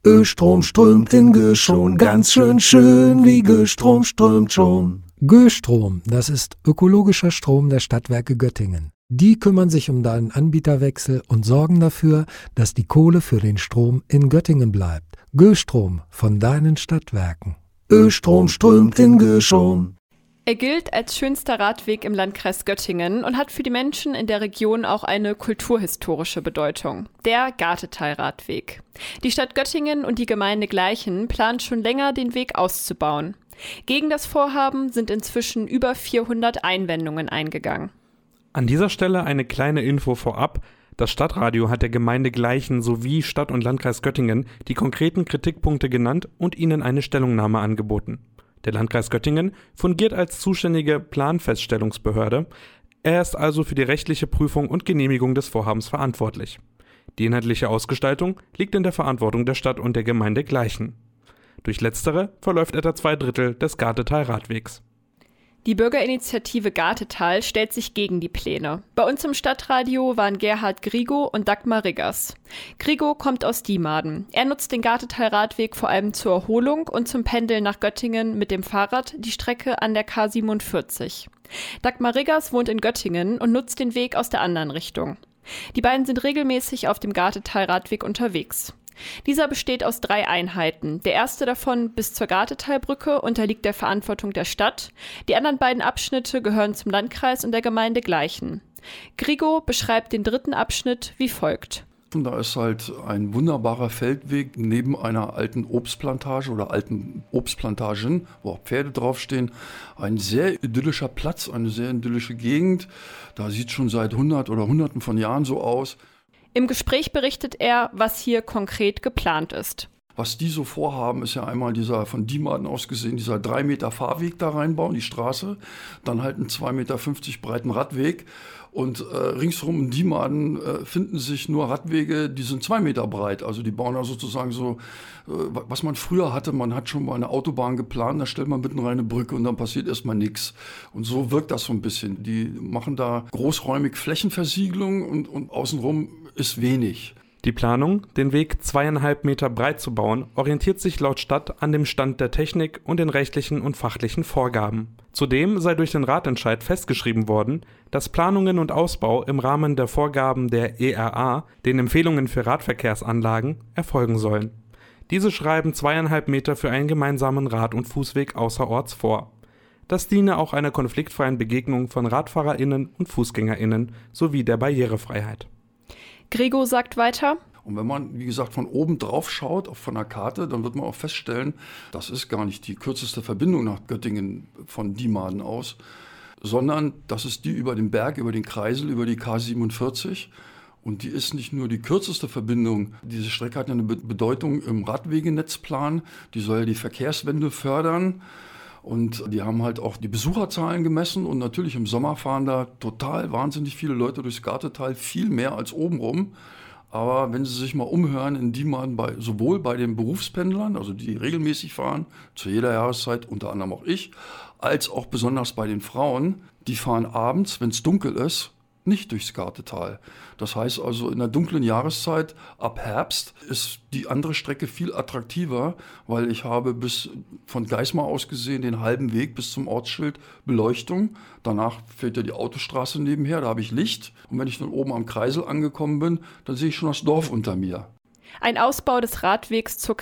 Östrom strömt in Göschon, ganz schön wie Göstrom strömt schon. Göstrom, das ist ökologischer Strom der Stadtwerke Göttingen. Die kümmern sich um deinen Anbieterwechsel und sorgen dafür, dass die Kohle für den Strom in Göttingen bleibt. Göstrom von deinen Stadtwerken. Östrom strömt in Göschon. Er gilt als schönster Radweg im Landkreis Göttingen und hat für die Menschen in der Region auch eine kulturhistorische Bedeutung. Der Gartetal-Radweg. Die Stadt Göttingen und die Gemeinde Gleichen planen schon länger, den Weg auszubauen. Gegen das Vorhaben sind inzwischen über 400 Einwendungen eingegangen. An dieser Stelle eine kleine Info vorab. Das Stadtradio hat der Gemeinde Gleichen sowie Stadt- und Landkreis Göttingen die konkreten Kritikpunkte genannt und ihnen eine Stellungnahme angeboten. Der Landkreis Göttingen fungiert als zuständige Planfeststellungsbehörde. Er ist also für die rechtliche Prüfung und Genehmigung des Vorhabens verantwortlich. Die inhaltliche Ausgestaltung liegt in der Verantwortung der Stadt und der Gemeinde Gleichen. Durch letztere verläuft etwa 2/3 des Gartetal-Radwegs. Die Bürgerinitiative Gartetal stellt sich gegen die Pläne. Bei uns im Stadtradio waren Gerhard Grigo und Dagmar Riggers. Grigo kommt aus Diemarden. Er nutzt den Gartetal-Radweg vor allem zur Erholung und zum Pendeln nach Göttingen mit dem Fahrrad, die Strecke an der K47. Dagmar Riggers wohnt in Göttingen und nutzt den Weg aus der anderen Richtung. Die beiden sind regelmäßig auf dem Gartetal-Radweg unterwegs. Dieser besteht aus 3 Einheiten. Der erste davon bis zur Gartetalbrücke unterliegt der Verantwortung der Stadt. Die anderen beiden Abschnitte gehören zum Landkreis und der Gemeinde Gleichen. Grigo beschreibt den 3. Abschnitt wie folgt. Da ist halt ein wunderbarer Feldweg neben einer alten Obstplantage oder alten Obstplantagen, wo auch Pferde draufstehen. Ein sehr idyllischer Platz, eine sehr idyllische Gegend. Da sieht es schon seit 100 oder Hunderten von Jahren so aus. Im Gespräch berichtet er, was hier konkret geplant ist. Was die so vorhaben, ist ja einmal dieser von Diemarden aus gesehen, dieser 3 Meter Fahrweg da reinbauen, die Straße, dann halt einen 2,50 Meter breiten Radweg und ringsherum in Diemarden finden sich nur Radwege, die sind 2 Meter breit. Also die bauen da sozusagen so, was man früher hatte, man hat schon mal eine Autobahn geplant, da stellt man mitten rein eine Brücke und dann passiert erstmal nichts. Und so wirkt das so ein bisschen. Die machen da großräumig Flächenversiegelung und außenrum ist wenig. Die Planung, den Weg 2,5 Meter breit zu bauen, orientiert sich laut Stadt an dem Stand der Technik und den rechtlichen und fachlichen Vorgaben. Zudem sei durch den Ratentscheid festgeschrieben worden, dass Planungen und Ausbau im Rahmen der Vorgaben der ERA, den Empfehlungen für Radverkehrsanlagen, erfolgen sollen. Diese schreiben 2,5 Meter für einen gemeinsamen Rad- und Fußweg außerorts vor. Das diene auch einer konfliktfreien Begegnung von RadfahrerInnen und FußgängerInnen sowie der Barrierefreiheit. Grigo sagt weiter: Und wenn man, wie gesagt, von oben drauf schaut, von der Karte, dann wird man auch feststellen, das ist gar nicht die kürzeste Verbindung nach Göttingen von Diemarden aus, sondern das ist die über den Berg, über den Kreisel, über die K47. Und die ist nicht nur die kürzeste Verbindung. Diese Strecke hat ja eine Bedeutung im Radwegenetzplan. Die soll ja die Verkehrswende fördern. Und die haben halt auch die Besucherzahlen gemessen und natürlich im Sommer fahren da total wahnsinnig viele Leute durchs Gartetal, viel mehr als obenrum. Aber wenn Sie sich mal umhören in Diemarden, sowohl bei den Berufspendlern, also die regelmäßig fahren, zu jeder Jahreszeit, unter anderem auch ich, als auch besonders bei den Frauen, die fahren abends, wenn es dunkel ist, nicht durchs Gartetal. Das heißt also, in der dunklen Jahreszeit, ab Herbst, ist die andere Strecke viel attraktiver, weil ich habe bis von Geismar aus gesehen den halben Weg bis zum Ortsschild Beleuchtung. Danach fährt ja die Autostraße nebenher, da habe ich Licht. Und wenn ich dann oben am Kreisel angekommen bin, dann sehe ich schon das Dorf unter mir. Ein Ausbau des Radwegs zur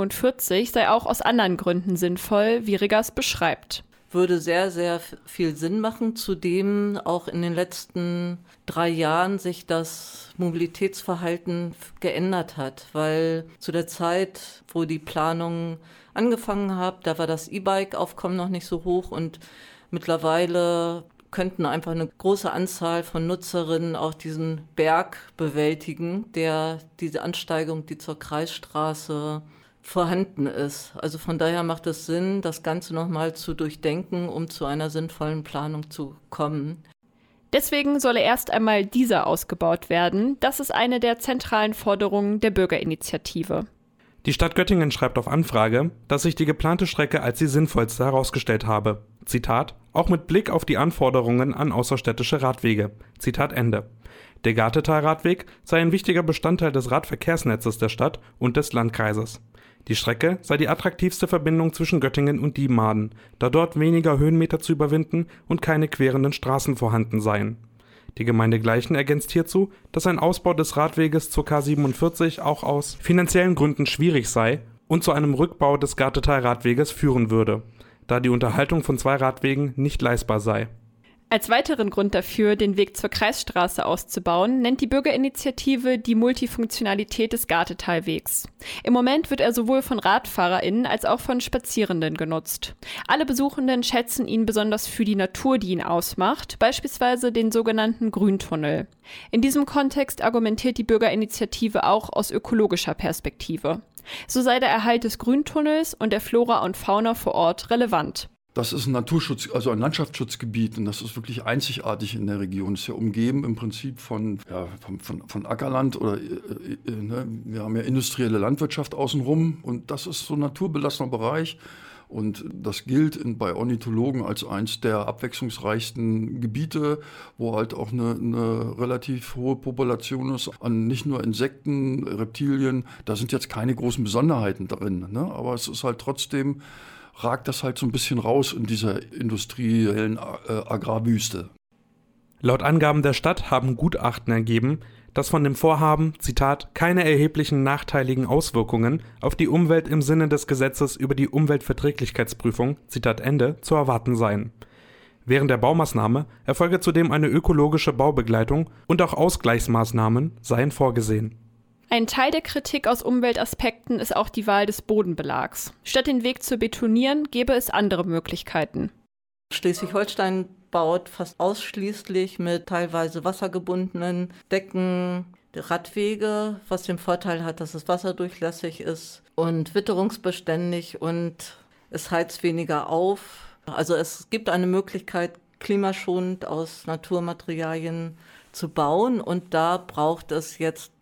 K47 sei auch aus anderen Gründen sinnvoll, wie Riggers beschreibt. Würde sehr, sehr viel Sinn machen, zudem auch in den letzten 3 Jahren sich das Mobilitätsverhalten geändert hat, weil zu der Zeit, wo die Planung angefangen hat, da war das E-Bike-Aufkommen noch nicht so hoch und mittlerweile könnten einfach eine große Anzahl von Nutzerinnen auch diesen Berg bewältigen, diese Ansteigung, die zur Kreisstraße vorhanden ist. Also von daher macht es Sinn, das Ganze nochmal zu durchdenken, um zu einer sinnvollen Planung zu kommen. Deswegen solle erst einmal dieser ausgebaut werden. Das ist eine der zentralen Forderungen der Bürgerinitiative. Die Stadt Göttingen schreibt auf Anfrage, dass sich die geplante Strecke als die sinnvollste herausgestellt habe. Zitat: auch mit Blick auf die Anforderungen an außerstädtische Radwege. Zitat Ende. Der Gartetalradweg sei ein wichtiger Bestandteil des Radverkehrsnetzes der Stadt und des Landkreises. Die Strecke sei die attraktivste Verbindung zwischen Göttingen und Diemarden, da dort weniger Höhenmeter zu überwinden und keine querenden Straßen vorhanden seien. Die Gemeinde Gleichen ergänzt hierzu, dass ein Ausbau des Radweges zur K47 auch aus finanziellen Gründen schwierig sei und zu einem Rückbau des Gartetalradweges führen würde, da die Unterhaltung von 2 Radwegen nicht leistbar sei. Als weiteren Grund dafür, den Weg zur Kreisstraße auszubauen, nennt die Bürgerinitiative die Multifunktionalität des Gartetalwegs. Im Moment wird er sowohl von RadfahrerInnen als auch von Spazierenden genutzt. Alle Besuchenden schätzen ihn besonders für die Natur, die ihn ausmacht, beispielsweise den sogenannten Grüntunnel. In diesem Kontext argumentiert die Bürgerinitiative auch aus ökologischer Perspektive. So sei der Erhalt des Grüntunnels und der Flora und Fauna vor Ort relevant. Das ist ein Naturschutz, also ein Landschaftsschutzgebiet, und das ist wirklich einzigartig in der Region. Es ist ja umgeben im Prinzip von Ackerland oder wir haben ja industrielle Landwirtschaft außenrum, und das ist so ein naturbelassener Bereich. Und das gilt bei Ornithologen als eins der abwechslungsreichsten Gebiete, wo halt auch eine relativ hohe Population ist an nicht nur Insekten, Reptilien. Da sind jetzt keine großen Besonderheiten drin, ne? Aber es ist halt trotzdem, ragt das halt so ein bisschen raus in dieser industriellen Agrarwüste. Laut Angaben der Stadt haben Gutachten ergeben, dass von dem Vorhaben, Zitat, keine erheblichen nachteiligen Auswirkungen auf die Umwelt im Sinne des Gesetzes über die Umweltverträglichkeitsprüfung, Zitat Ende, zu erwarten seien. Während der Baumaßnahme erfolge zudem eine ökologische Baubegleitung und auch Ausgleichsmaßnahmen seien vorgesehen. Ein Teil der Kritik aus Umweltaspekten ist auch die Wahl des Bodenbelags. Statt den Weg zu betonieren, gäbe es andere Möglichkeiten. Schleswig-Holstein baut fast ausschließlich mit teilweise wassergebundenen Decken Radwege, was den Vorteil hat, dass es wasserdurchlässig ist und witterungsbeständig und es heizt weniger auf. Also es gibt eine Möglichkeit, klimaschonend aus Naturmaterialien zu bauen, und da braucht es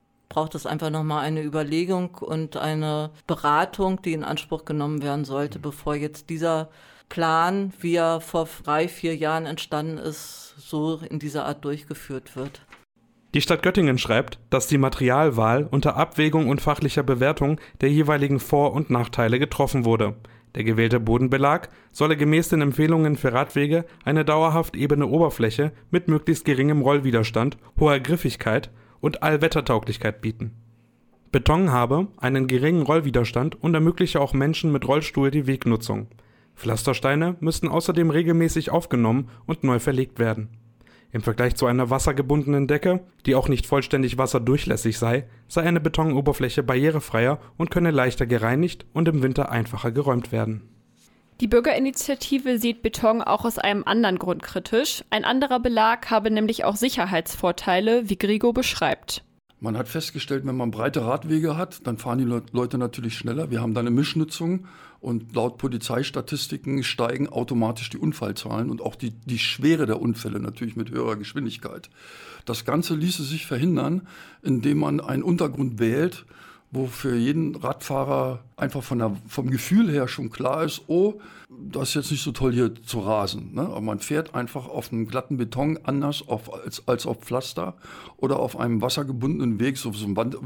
einfach nochmal eine Überlegung und eine Beratung, die in Anspruch genommen werden sollte, bevor jetzt dieser Plan, wie er vor 3-4 Jahren entstanden ist, so in dieser Art durchgeführt wird. Die Stadt Göttingen schreibt, dass die Materialwahl unter Abwägung und fachlicher Bewertung der jeweiligen Vor- und Nachteile getroffen wurde. Der gewählte Bodenbelag solle gemäß den Empfehlungen für Radwege eine dauerhaft ebene Oberfläche mit möglichst geringem Rollwiderstand, hoher Griffigkeit und Allwettertauglichkeit bieten. Beton habe einen geringen Rollwiderstand und ermögliche auch Menschen mit Rollstuhl die Wegnutzung. Pflastersteine müssten außerdem regelmäßig aufgenommen und neu verlegt werden. Im Vergleich zu einer wassergebundenen Decke, die auch nicht vollständig wasserdurchlässig sei eine Betonoberfläche barrierefreier und könne leichter gereinigt und im Winter einfacher geräumt werden. Die Bürgerinitiative sieht Beton auch aus einem anderen Grund kritisch. Ein anderer Belag habe nämlich auch Sicherheitsvorteile, wie Grigo beschreibt. Man hat festgestellt, wenn man breite Radwege hat, dann fahren die Leute natürlich schneller. Wir haben da eine Mischnutzung, und laut Polizeistatistiken steigen automatisch die Unfallzahlen und auch die Schwere der Unfälle natürlich mit höherer Geschwindigkeit. Das Ganze ließe sich verhindern, indem man einen Untergrund wählt, wo für jeden Radfahrer einfach vom Gefühl her schon klar ist, oh, das ist jetzt nicht so toll hier zu rasen, ne? Aber man fährt einfach auf einem glatten Beton anders als auf Pflaster oder auf einem wassergebundenen Weg, so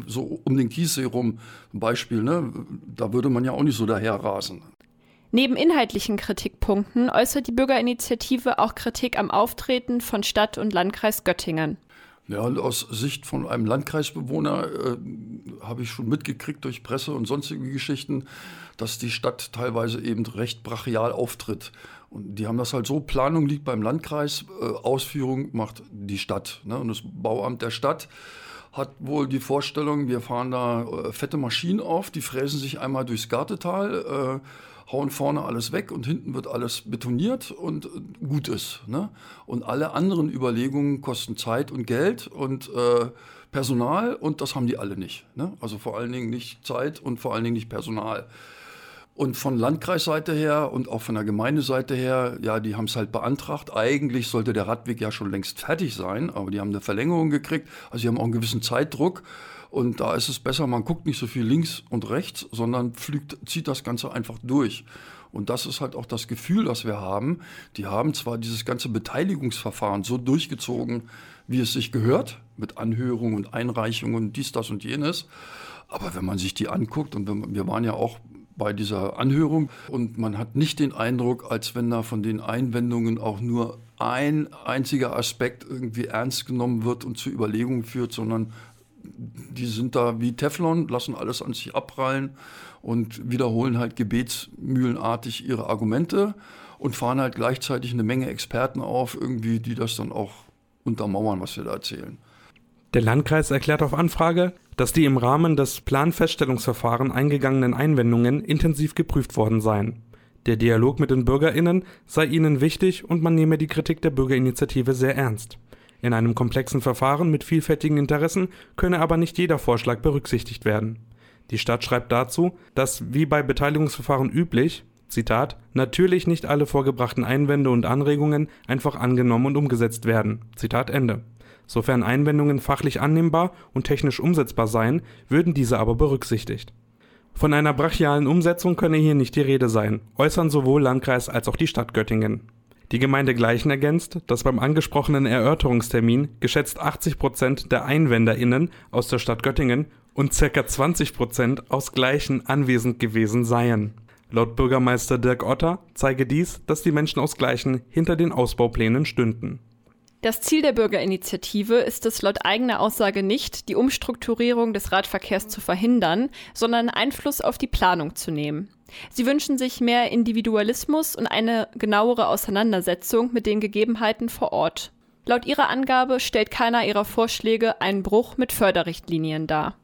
um den Kiessee rum, ein Beispiel, ne? Da würde man ja auch nicht so daher rasen. Neben inhaltlichen Kritikpunkten äußert die Bürgerinitiative auch Kritik am Auftreten von Stadt und Landkreis Göttingen. Ja, und aus Sicht von einem Landkreisbewohner habe ich schon mitgekriegt durch Presse und sonstige Geschichten, dass die Stadt teilweise eben recht brachial auftritt. Und die haben das halt so, Planung liegt beim Landkreis, Ausführung macht die Stadt, ne? Und das Bauamt der Stadt hat wohl die Vorstellung, wir fahren da fette Maschinen auf, die fräsen sich einmal durchs Gartetal, hauen vorne alles weg und hinten wird alles betoniert und gut ist, ne? Und alle anderen Überlegungen kosten Zeit und Geld und Personal, und das haben die alle nicht, ne? Also vor allen Dingen nicht Zeit und vor allen Dingen nicht Personal. Und von Landkreisseite her und auch von der Gemeindeseite her, ja, die haben es halt beantragt. Eigentlich sollte der Radweg ja schon längst fertig sein, aber die haben eine Verlängerung gekriegt. Also die haben auch einen gewissen Zeitdruck. Und da ist es besser, man guckt nicht so viel links und rechts, sondern zieht das Ganze einfach durch. Und das ist halt auch das Gefühl, das wir haben. Die haben zwar dieses ganze Beteiligungsverfahren so durchgezogen, wie es sich gehört, mit Anhörung und Einreichung und dies, das und jenes. Aber wenn man sich die anguckt, und wir waren ja auch bei dieser Anhörung, und man hat nicht den Eindruck, als wenn da von den Einwendungen auch nur ein einziger Aspekt irgendwie ernst genommen wird und zur Überlegung führt, sondern die sind da wie Teflon, lassen alles an sich abprallen und wiederholen halt gebetsmühlenartig ihre Argumente und fahren halt gleichzeitig eine Menge Experten auf, irgendwie, die das dann auch untermauern, was wir da erzählen. Der Landkreis erklärt auf Anfrage, dass die im Rahmen des Planfeststellungsverfahrens eingegangenen Einwendungen intensiv geprüft worden seien. Der Dialog mit den BürgerInnen sei ihnen wichtig und man nehme die Kritik der Bürgerinitiative sehr ernst. In einem komplexen Verfahren mit vielfältigen Interessen könne aber nicht jeder Vorschlag berücksichtigt werden. Die Stadt schreibt dazu, dass wie bei Beteiligungsverfahren üblich, Zitat, natürlich nicht alle vorgebrachten Einwände und Anregungen einfach angenommen und umgesetzt werden. Zitat Ende. Sofern Einwendungen fachlich annehmbar und technisch umsetzbar seien, würden diese aber berücksichtigt. Von einer brachialen Umsetzung könne hier nicht die Rede sein, äußern sowohl Landkreis als auch die Stadt Göttingen. Die Gemeinde Gleichen ergänzt, dass beim angesprochenen Erörterungstermin geschätzt 80% der EinwenderInnen aus der Stadt Göttingen und ca. 20% aus Gleichen anwesend gewesen seien. Laut Bürgermeister Dirk Otter zeige dies, dass die Menschen aus Gleichen hinter den Ausbauplänen stünden. Das Ziel der Bürgerinitiative ist es laut eigener Aussage nicht, die Umstrukturierung des Radverkehrs zu verhindern, sondern Einfluss auf die Planung zu nehmen. Sie wünschen sich mehr Individualismus und eine genauere Auseinandersetzung mit den Gegebenheiten vor Ort. Laut ihrer Angabe stellt keiner ihrer Vorschläge einen Bruch mit Förderrichtlinien dar.